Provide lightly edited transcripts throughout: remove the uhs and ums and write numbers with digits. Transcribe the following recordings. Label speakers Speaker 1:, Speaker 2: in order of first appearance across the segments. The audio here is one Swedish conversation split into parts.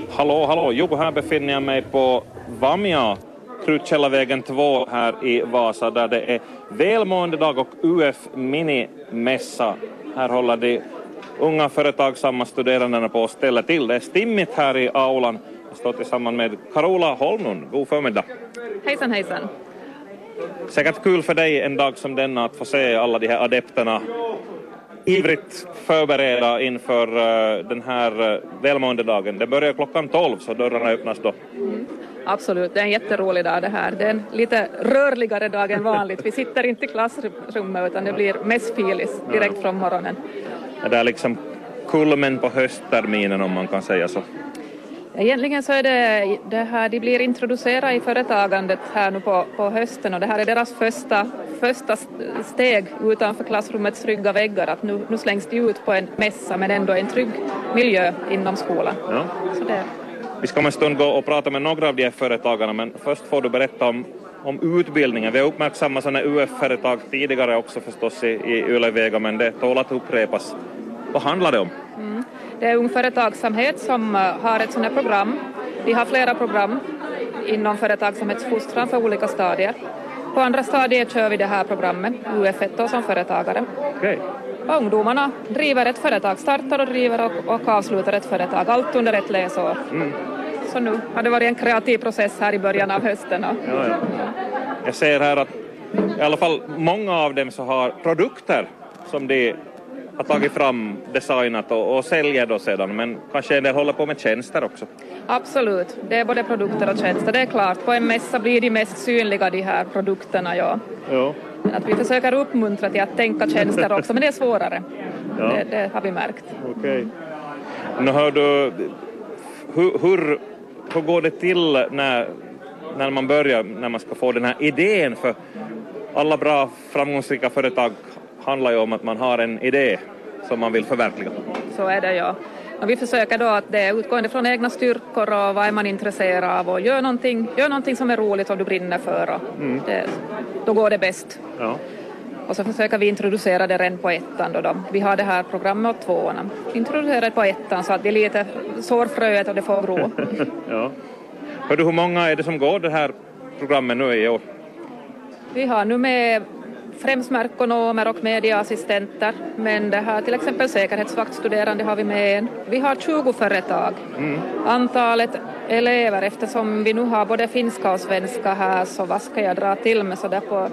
Speaker 1: Hallå, Joko, här befinner jag mig på Vamja, Krutkällavägen 2 här i Vasa, där det är välmåendedag och UF minimässa. Här håller de unga företagsamma studerandena på att ställa till. Det är stimmigt här i aulan. Jag står tillsammans med Carola Holmlund. God förmiddag.
Speaker 2: Hejsan, hejsan.
Speaker 1: Säkert kul för dig en dag som denna att få se alla de här adepterna ivrigt förbereda inför den här välmåendedagen. Det börjar klockan 12 så dörrarna öppnas då.
Speaker 2: Absolut, det är en jätterolig dag det här. Det är en lite rörligare dag än vanligt. Vi sitter inte i klassrummet utan det blir mässfilis direkt från morgonen.
Speaker 1: Det är liksom kulmen på höstterminen om man kan säga så.
Speaker 2: Egentligen så är det här, de blir introducerade i företagandet här nu på hösten och det här är deras första steg utanför klassrummets trygga väggar, att nu slängs de ut på en mässa men ändå en trygg miljö inom skolan.
Speaker 1: Ja.
Speaker 2: Så det.
Speaker 1: Vi ska om en stund gå och prata med några av de här företagarna, men först får du berätta om utbildningen. Vi har uppmärksammat sådana UF-företag tidigare också förstås i Ylevega, men det tål att upprepas. Vad handlar det om?
Speaker 2: Det är Ung Företagsamhet som har ett sådant här program. Vi har flera program inom företagsamhetsfostran för olika stadier. På andra stadier kör vi det här programmet, UF1 som företagare.
Speaker 1: Okay.
Speaker 2: Och ungdomarna driver ett företag, startar och driver och avslutar ett företag, allt under ett läsår. Så nu har det varit en kreativ process här i början av hösten.
Speaker 1: Ja. Jag ser här att i alla fall många av dem så har produkter som de har tagit fram, designat och säljer då sedan, men kanske en del håller på med tjänster också.
Speaker 2: Absolut, det är både produkter och tjänster, det är klart. På en mässa blir de mest synliga de här produkterna, ja. Att vi försöker uppmuntra till att tänka tjänster också, men det är svårare. Ja. Det har vi märkt.
Speaker 1: Okej. Nu hör du, hur går det till när man börjar, när man ska få den här idén? För alla bra framgångsrika företag handlar ju om att man har en idé som man vill förverkliga. Så är det, ja. Och vi försöker då att det är utgående från egna styrkor och vad är man intresserad av och gör någonting som är roligt och du brinner för. Och då går det bäst. Ja. Och så försöker vi introducera det redan på ettan då. Vi har det här programmet åt tvåorna. Introducera det på ettan så att det är lite sårfröet och det får gro. Ja. Hör du, hur många är det som går det här programmet nu i år?
Speaker 2: Vi har nu med främst merkonomer och medieassistenter, men det här till exempel säkerhetsvaktstuderande har vi med en. Vi har 20 företag. Antalet elever, eftersom vi nu har både finska och svenska här, så vad ska jag dra till med så där på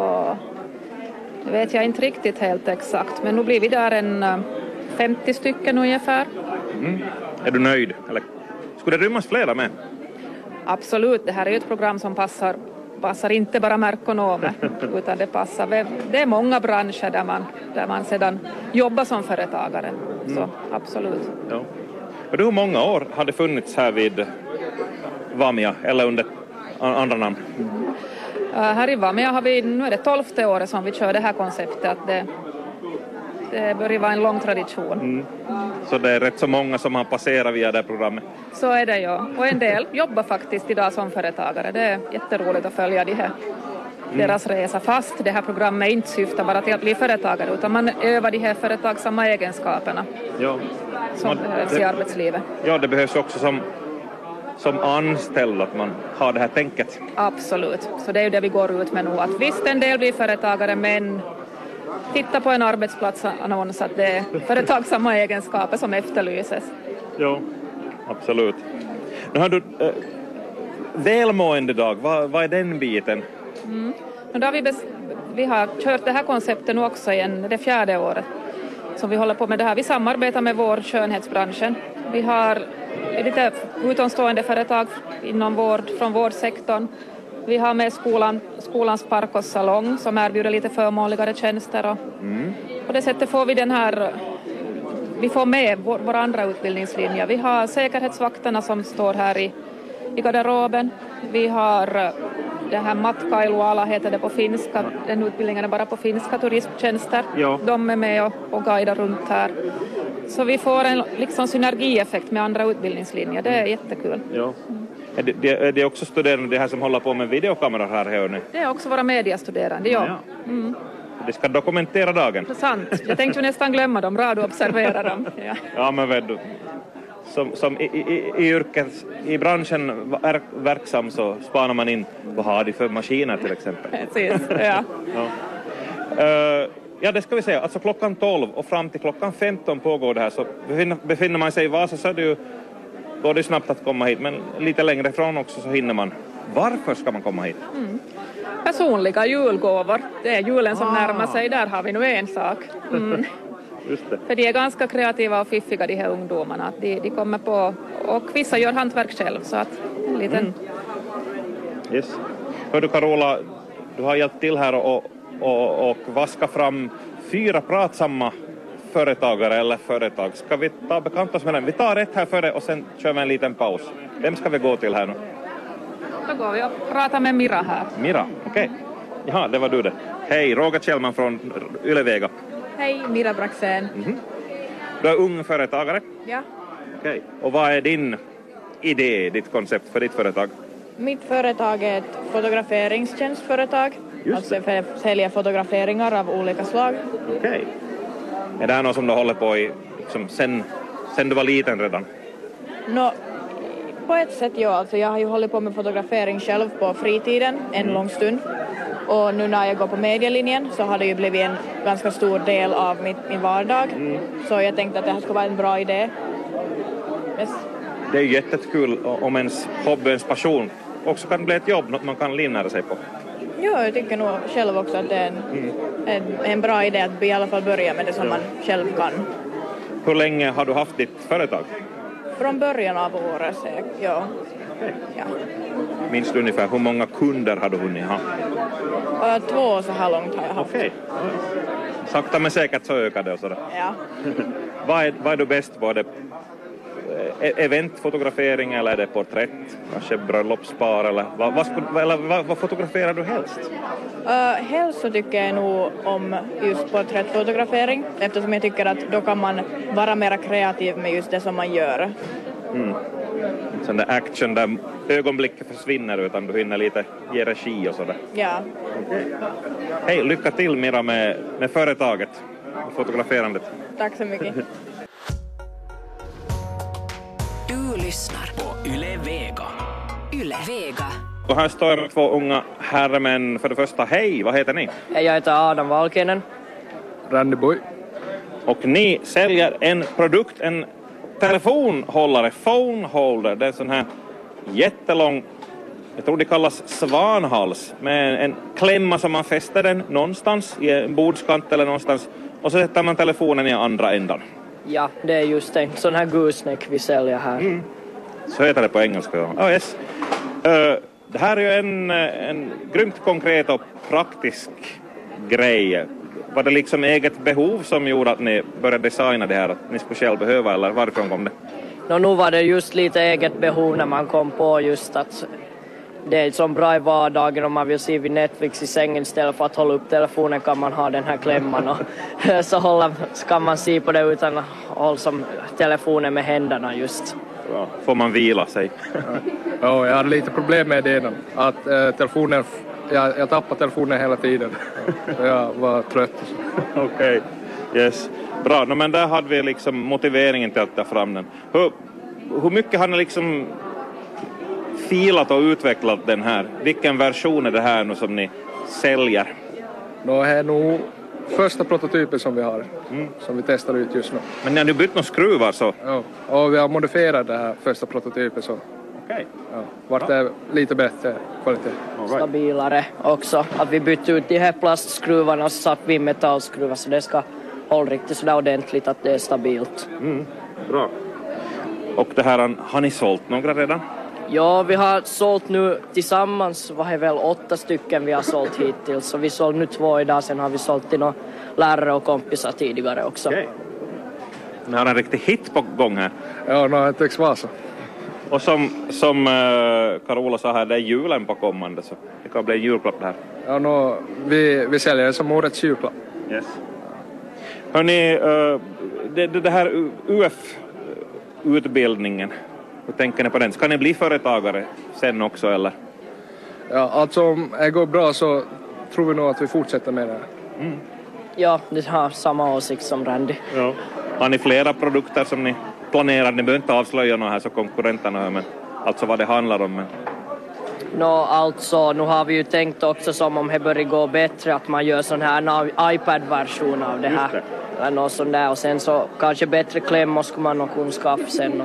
Speaker 2: det vet jag inte riktigt helt exakt, men nu blir vi där en 50 stycken ungefär.
Speaker 1: Är du nöjd? Eller skulle det rymmas flera med?
Speaker 2: Absolut, det här är ett program som passar inte bara merkonomer utan det passar. Det är många branscher där man sedan jobbar som företagare. Så absolut.
Speaker 1: Ja. Och hur många år har det funnits här vid Vamja eller under andra namn?
Speaker 2: Här i Vamja har vi, nu är det 12:e året som vi kör det här konceptet. Att det börjar vara en lång tradition.
Speaker 1: Så det är rätt så många som har passerat via det här programmet?
Speaker 2: Så är det, ja. Och en del jobbar faktiskt idag som företagare. Det är jätteroligt att följa deras resa. Fast det här programmet inte syftar bara till att bli företagare, utan man övar de här företagsamma egenskaperna som behövs i arbetslivet. Ja, det behövs också som anställd att man har det här tänket. Absolut. Så det är ju det vi går ut med nu. Att visst en del blir företagare, men titta på en arbetsplatsannons att det är företagsamma egenskaper som efterlyses. Ja, absolut. Nu har du välmåendedag. Vad är den biten? Då har vi har kört det här konceptet nu också igen, det 4:e året som vi håller på med det här. Vi samarbetar med vår skönhetsbranschen. Vi har lite utomstående företag från vårdsektorn. Vi har med skolans park och salong som erbjuder lite förmånligare tjänster. Och på det sättet får vi får med våra andra utbildningslinjer. Vi har säkerhetsvakterna som står här i garderoben. Vi har det här matkailuala heter det på finska. Den utbildningen är bara på finska, turisttjänster. Ja. De är med och guidar runt här. Så vi får en liksom synergieffekt med andra utbildningslinjer. Det är jättekul. Ja. Är det också studerande det här som håller på med videokameror här hörni? Det är också våra mediestuderande, ja. Det ska dokumentera dagen. Sant. Jag tänkte nästan glömma dem. Bra, du observerar dem. Ja, men vet du.
Speaker 1: som i yrket, i branschen verksam så spanar man in vad har de för maskiner till exempel.
Speaker 2: Precis, ja.
Speaker 1: Ja, det ska vi säga. Alltså klockan 12 och fram till klockan 15 pågår det här. Så befinner man sig i Vasa så är det ju, går det snabbt att komma hit. Men lite längre ifrån också så hinner man. Varför ska man komma hit?
Speaker 2: Personliga julgåvor. Det är julen som närmar sig. Där har vi nu en sak.
Speaker 1: Just det.
Speaker 2: För de är ganska kreativa och fiffiga, de här ungdomarna. De kommer på, och vissa gör hantverk själv. Så att en liten...
Speaker 1: Yes. Hör du Carola, du har hjälpt till här och vaska fram 4 pratsamma företagare eller företag. Ska vi ta bekanta oss med den? Vi tar ett här före och sen kör vi en liten paus. Vem ska vi gå till här nu?
Speaker 2: Då går vi och pratar med Mira här.
Speaker 1: Mira, okej. Jaha, det var du det. Hej, Roger Kjellman från Yle-Vega.
Speaker 3: Hej, Mira Braxén.
Speaker 1: Du är ung företagare.
Speaker 3: Ja.
Speaker 1: Okej. Och vad är din idé, ditt koncept för ditt företag?
Speaker 3: Mitt företag är ett fotograferingstjänstföretag.
Speaker 1: Just
Speaker 3: alltså för sälja fotograferingar av olika slag.
Speaker 1: Okej. Är det här något som du håller på i liksom, sen du var liten redan?
Speaker 3: På ett sätt ja. Alltså jag har ju hållit på med fotografering själv på fritiden en lång stund. Och nu när jag går på medielinjen så har det ju blivit en ganska stor del av min vardag. Så jag tänkte att det här skulle vara en bra idé. Yes.
Speaker 1: Det är ju jättekul om ens hobby, ens passion också kan bli ett jobb, något man kan livnära sig på.
Speaker 3: Ja, jag tycker nog själv också att det är en bra idé att i alla fall börja med det som man själv kan.
Speaker 1: Hur länge har du haft ditt företag?
Speaker 3: Från början av året, ja. Ja.
Speaker 1: Minns du ungefär hur många kunder har du hunnit ha?
Speaker 3: 2 så här långt har jag haft.
Speaker 1: Okej. Sakta men säkert så ökar det och sådär.
Speaker 3: Ja.
Speaker 1: Vad är du bäst på? Är det eventfotografering eller är det porträtt? Kanske bröllopspar eller vad fotograferar du helst?
Speaker 3: Helst så tycker jag nog om just porträttfotografering eftersom jag tycker att då kan man vara mer kreativ med just det som man gör.
Speaker 1: Sån där action där ögonblicket försvinner utan du hinner lite ge regi och sådär.
Speaker 3: Ja.
Speaker 1: Okay. Hej, lycka till Mira med företaget och fotograferandet.
Speaker 3: Tack så mycket.
Speaker 4: Du lyssnar på Yle Vega. Yle Vega.
Speaker 1: Och här står 2 unga herrmän. För det första, hej, vad heter ni?
Speaker 5: Jag heter Adam Valkenen.
Speaker 6: Randy Boy.
Speaker 1: Och ni säljer en produkt, en telefonhållare, phone holder. Det är en sån här jättelång, jag tror det kallas svanhals, med en klämma som man fäster den någonstans i en bordskant eller någonstans. Och så sätter man telefonen i andra ändan.
Speaker 5: Ja, det är just en sån här gooseneck vi säljer här.
Speaker 1: Så heter det på engelska. Oh, yes. Det här är ju en grymt konkret och praktisk grej. Var det liksom eget behov som gjorde att ni började designa det här? Att ni skulle själv behöva eller varifrån kom det?
Speaker 5: Nu var det just lite eget behov när man kom på just att det är så bra i vardagen om man vill se vid Netflix i sängen istället för att hålla upp telefonen kan man ha den här klämman och så kan man se på det utan att hålla som telefonen med händerna just.
Speaker 1: Ja, får man vila sig?
Speaker 6: Ja, jag hade lite problem med det innan. Att telefonen, jag tappade telefonen hela tiden. Så jag var trött.
Speaker 1: Okej, yes. Bra, men där hade vi liksom motiveringen till att ta fram den. Hur mycket har ni liksom filat och utvecklat den här? Vilken version är det här nu som ni säljer?
Speaker 6: Det är nog första prototypen som vi har. Som vi testar ut just nu.
Speaker 1: Men ni har nu bytt några skruvar så?
Speaker 6: Ja, och vi har modifierat det här första prototypen så.
Speaker 1: Okej.
Speaker 6: Ja, vart det lite bättre kvalitet.
Speaker 1: Right.
Speaker 5: Stabilare också. Att vi bytte ut de här plastskruvarna och så satt vi metallskruvar så det ska hålla riktigt sådär ordentligt att det är stabilt.
Speaker 1: Bra. Och det här, har ni sålt några redan?
Speaker 5: Ja, vi har sålt nu tillsammans, vad är väl 8 stycken vi har sålt hittills. Så vi sålt nu 2 idag, sen har vi sålt till några lärare och kompisar tidigare också.
Speaker 1: Okej. Ni har en riktig hit på gång här.
Speaker 6: Ja, nu har jag täckt Vasa.
Speaker 1: Och som Carola sa här, det är julen på kommande så det kan bli en julklapp det här.
Speaker 6: Ja, vi säljer det som årets julklapp.
Speaker 1: Yes. Hörrni, det här UF-utbildningen, hur tänker ni på den? Ska ni bli företagare sen också eller?
Speaker 6: Ja, alltså om det går bra så tror vi nog att vi fortsätter med det här.
Speaker 5: Ja, det har samma åsikt som Randy.
Speaker 1: Ja. Har ni flera produkter som ni planerar? Ni behöver inte avslöja något här så konkurrenterna hör, men alltså vad det handlar om. Men...
Speaker 5: Alltså, nu har vi ju tänkt också som om det börjar gå bättre att man gör sån här iPad-version av det här. Eller något sånt där. Och sen så kanske bättre klämmor skulle man nog kunna skaffa sen.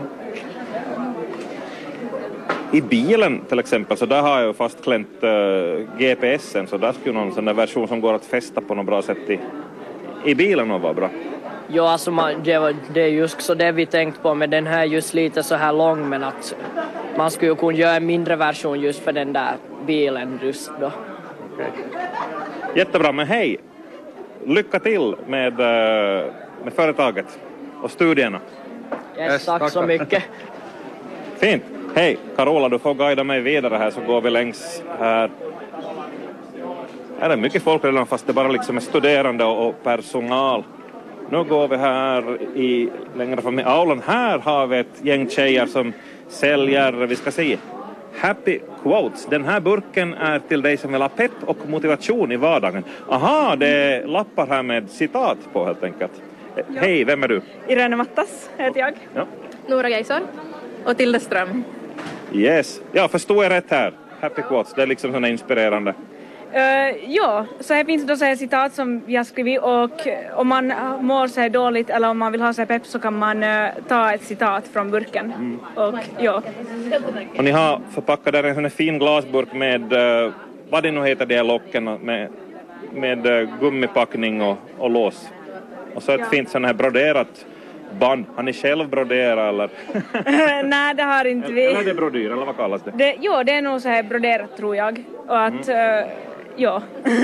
Speaker 1: I bilen till exempel, så där har jag fastklämt GPSen, så där skulle någon sån där version som går att fästa på något bra sätt i bilen och vara bra.
Speaker 5: Ja, alltså det är just så det vi tänkt på, med den här just lite så här lång, men att man skulle ju kunna göra en mindre version just för den där bilen just då.
Speaker 1: Okay. Jättebra, men hej! Lycka till med företaget och studierna.
Speaker 5: Yes, tack så mycket.
Speaker 1: Fint. Hej, Carola, du får guida mig vidare här så går vi längs här. Här är mycket folk redan fast det bara liksom är studerande och personal. Nu går vi här längre fram i aulan. Här har vi ett gäng tjejer som säljer, vi ska se, Happy Quotes. Den här burken är till dig som vill ha pepp och motivation i vardagen. Aha, det är lappar här med citat på helt enkelt. Ja. Hej, vem är du?
Speaker 7: Irene Mattas heter jag.
Speaker 1: Ja.
Speaker 7: Nora Geisson. Och Tilde Ström.
Speaker 1: Yes. Ja, förstår jag rätt här? Happy Quotes, det är liksom sådana inspirerande.
Speaker 7: Ja, så här finns då så här citat som jag skrivit, och om man mår så här dåligt eller om man vill ha så här pepp så kan man ta ett citat från burken. Och ja.
Speaker 1: Och ni har förpackat där en sån här fin glasburk med, vad det nu heter, de här locken med gummipackning och lås. Och så ett fint sån här broderat band. Har ni själv broderat eller?
Speaker 7: Nej, det har inte vi.
Speaker 1: Eller är det brodyr, eller vad kallas det?
Speaker 7: Jo, det är nog så här broderat tror jag. Och att, ja.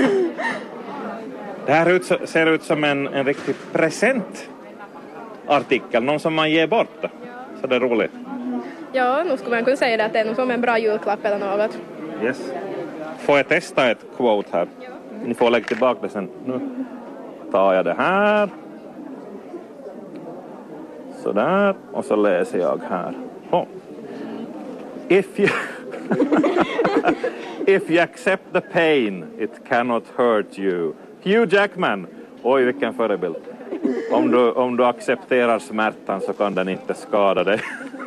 Speaker 1: Det här ser ut som en riktig presentartikel. Någon som man ger bort. Så det är roligt.
Speaker 8: Ja, nu skulle man kunna säga det att det är nog som en bra julklapp eller något.
Speaker 1: Yes. Får jag testa ett quote här? Ja. Ni får lägga tillbaka det sen. Nu tar jag det här. Sådär. Och så läser jag här. Oh. If you accept the pain, it cannot hurt you. Hugh Jackman. Oj, vilken förebild. Om du accepterar smärtan så kan den inte skada dig.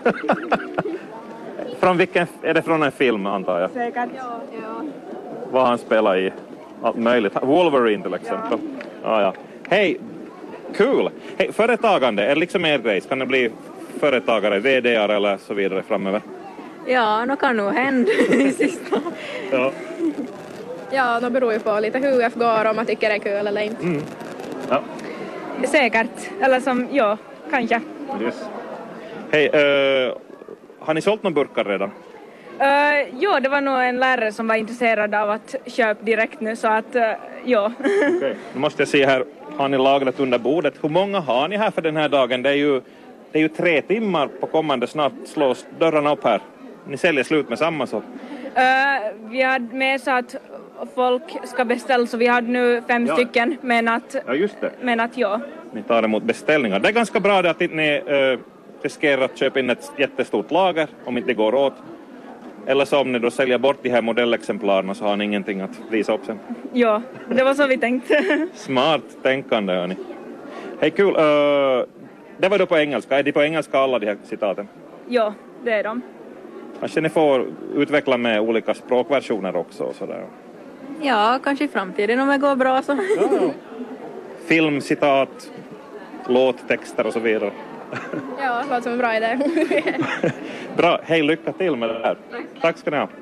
Speaker 1: Från vilken, är det från en film antar jag?
Speaker 7: Säkert. Ja.
Speaker 1: Vad han spelar i? Allt möjligt. Wolverine till exempel. Ja. Hej, kul. Hej, företagande, är det liksom er grej? Kan det bli företagare, vd:ar eller så vidare framöver?
Speaker 7: Ja, det kan nog hända i sista.
Speaker 1: Ja.
Speaker 8: Ja, det beror ju på lite hur UF går, om man tycker det är kul eller inte.
Speaker 1: Ja.
Speaker 7: Säkert. Eller som, ja, kanske.
Speaker 1: Yes. Hej, har ni sålt några burkar redan?
Speaker 7: Ja, det var nog en lärare som var intresserad av att köpa direkt nu, så att, ja.
Speaker 1: Okej. Nu måste jag se här, har ni lagrat under bordet? Hur många har ni här för den här dagen? Det är ju 3 timmar på kommande, snart slås dörrarna upp här. Ni säljer slut med samma så.
Speaker 7: Vi hade med så att folk ska beställa, så vi hade nu 5 stycken, men att,
Speaker 1: ja, just det.
Speaker 7: Men att ja.
Speaker 1: Ni tar emot beställningar. Det är ganska bra att ni riskerar att köpa in ett jättestort lager om inte det går åt. Eller så om ni då säljer bort de här modellexemplarna så har ni ingenting att visa upp sen.
Speaker 7: Ja, det var så vi tänkte.
Speaker 1: Smart tänkande, hörni. Hej, kul. Det var då på engelska. Är de på engelska alla de här citaten?
Speaker 7: Ja, det är de.
Speaker 1: Kanske ni får utveckla med olika språkversioner också och sådär.
Speaker 7: Ja, kanske i framtiden om det går bra så.
Speaker 1: Ja. Film, citat, låttexter och så vidare.
Speaker 8: Ja, det låter som en bra idé.
Speaker 1: Bra, hej, lycka till med det här. Tack ska ni ha.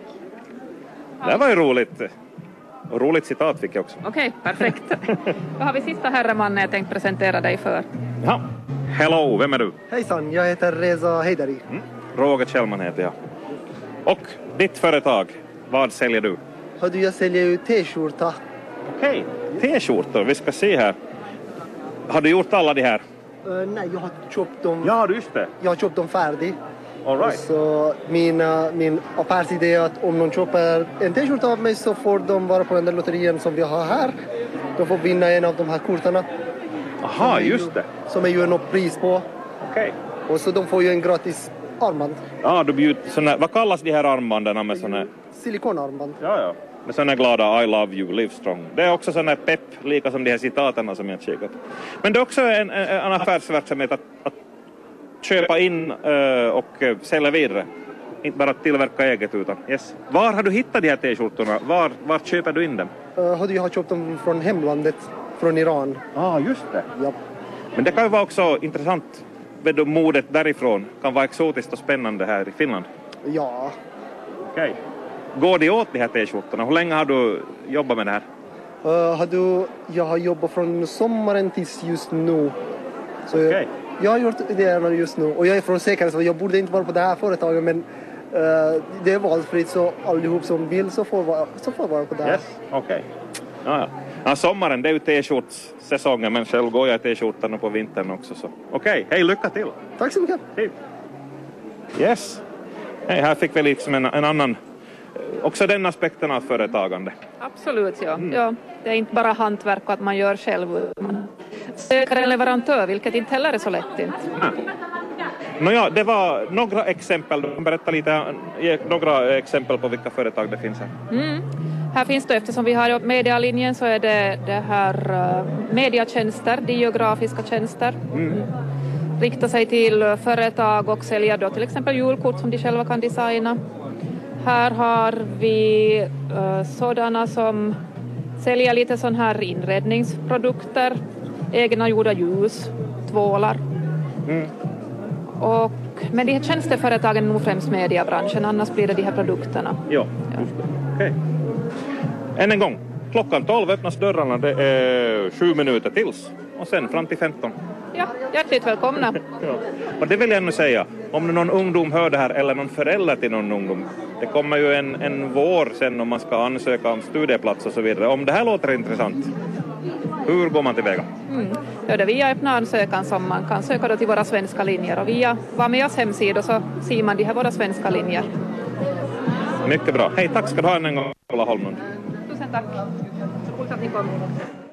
Speaker 1: Det var ju roligt. Och roligt citat fick jag också.
Speaker 2: Okej, perfekt. Då har vi sista herremannen jag tänkt presentera dig för.
Speaker 1: Ja, hello, vem är du?
Speaker 9: Hejsan, jag heter Reza Heidari.
Speaker 1: Roger Kjellman heter jag. Och ditt företag, vad säljer du?
Speaker 9: Hördu, jag säljer ju t-skjorta.
Speaker 1: Okej, t-skjortor, vi ska se här. Har du gjort alla de här?
Speaker 9: Nej, jag har köpt dem.
Speaker 1: Ja, just det.
Speaker 9: Jag har köpt dem färdig.
Speaker 1: All right.
Speaker 9: Så min affärsidé är att om någon köper en t-skjorta av mig så får de vara på den där lotterien som vi har här. De får vinna en av de här kortarna.
Speaker 1: Aha, just det.
Speaker 9: Som är ju något pris på.
Speaker 1: Okej.
Speaker 9: Och så de får ju en gratis armband.
Speaker 1: Ja, du bjuder såna, vad kallas de här armbanden med såna?
Speaker 9: Silikonarmband.
Speaker 1: Ja. Med såna glada I love you, live strong. Det är också såna pepp, lika som de här citaterna som jag kikat. Men det är också en affärsverksamhet att köpa in och sälja vidare. Inte bara tillverka eget utan. Yes. Var har du hittat de här t-skjortorna? Var köper du in dem?
Speaker 9: Jag har köpt dem från hemlandet, från Iran.
Speaker 1: Just det.
Speaker 9: Ja.
Speaker 1: Men det kan ju vara också intressant. Modet därifrån kan vara exotiskt och spännande här i Finland.
Speaker 9: Ja.
Speaker 1: Okej. Går det åt de här t-skjortorna? Hur länge har du jobbat med det här?
Speaker 9: Jag har jobbat från sommaren tills just nu. Så jag har gjort det just nu. Och jag är från Säkra, så jag borde inte vara på det här företaget, men det är valfritt, så allihop som vill så får vara på det här.
Speaker 1: Yes, okej. Ja, sommaren det är ju t-shorts-säsongen, men själv går jag i t-skjortan på vintern också. Okej, hej, lycka till!
Speaker 9: Tack så mycket!
Speaker 1: Hej. Yes! Hej, här fick vi liksom en annan, också den aspekten av företagande.
Speaker 2: Absolut, ja. Ja. Det är inte bara hantverk och att man gör själv. Man söker en leverantör, vilket inte heller är så lätt.
Speaker 1: Nåja, det var några exempel. Ge några exempel på vilka företag det finns här.
Speaker 2: Här finns det, eftersom vi har medialinjen, så är det här mediatjänster, geografiska tjänster. Riktar sig till företag och säljer då till exempel julkort som de själva kan designa. Här har vi sådana som säljer lite sån här inredningsprodukter, egna gjorda ljus, tvålar. Men de här tjänsteföretagen är nog främst mediebranschen, annars blir det de här produkterna.
Speaker 1: Ja. Okej. Än en gång, klockan 12 öppnas dörrarna, det är 7 minuter tills och sen fram till 15.
Speaker 2: Ja, hjärtligt välkomna.
Speaker 1: Ja. Och det vill jag ännu säga, om någon ungdom hör det här eller någon förälder till någon ungdom, det kommer ju en vår sen om man ska ansöka om studieplats och så vidare. Om det här låter intressant, hur går man tillväga?
Speaker 2: Ja, det är via öppna ansökan som man kan söka då till våra svenska linjer, och via Vameas hemsida så ser man de här våra svenska linjer.
Speaker 1: Mycket bra. Hej, tack ska du ha en gång, Ulla Holmlund.
Speaker 2: Tusen tack. Så coolt att ni kom.